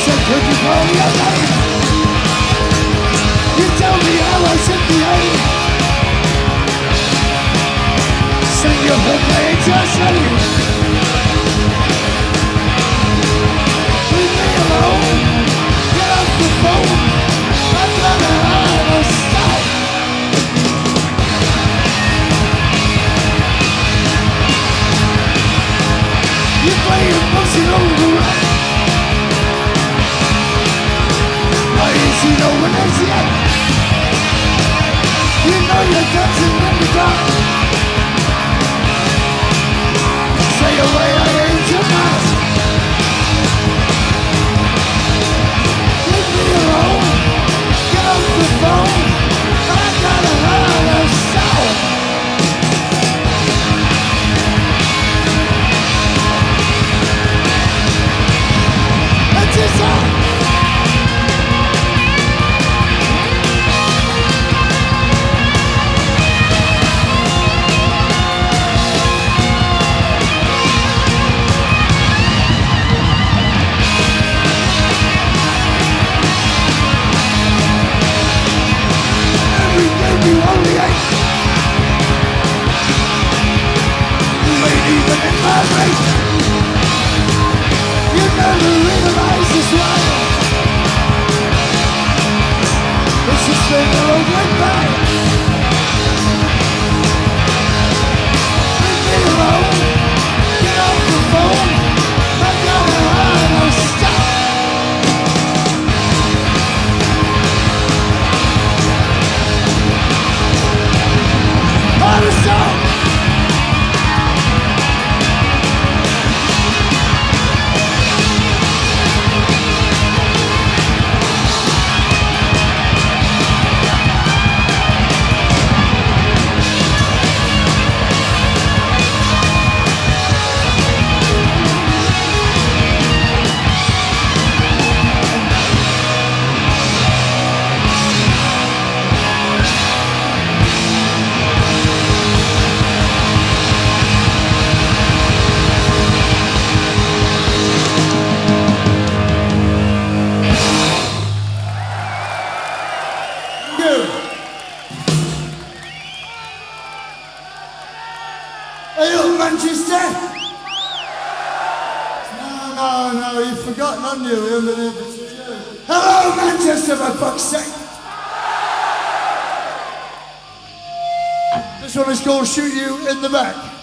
said, could you call me a name? You tell me how I should behave. Sing your hook, I ain't your slave. Leave me alone. Get off the phone. I'm gonna have a stop. You play your emotional right. I ain't seen no one else yet. You know you're dancing in the dark. Say away, I ain't your man. Leave me alone. Get off the phone. I gotta have a sound. That's your song. You only ate. You ain't even in my race. You never realize this life. It's just a road went by. Leave me alone. Get off the phone. I gotta have a stop. Manchester? No, you've forgotten, haven't you? Hello, Manchester, for fuck's sake! This one is called Shoot You in the Back.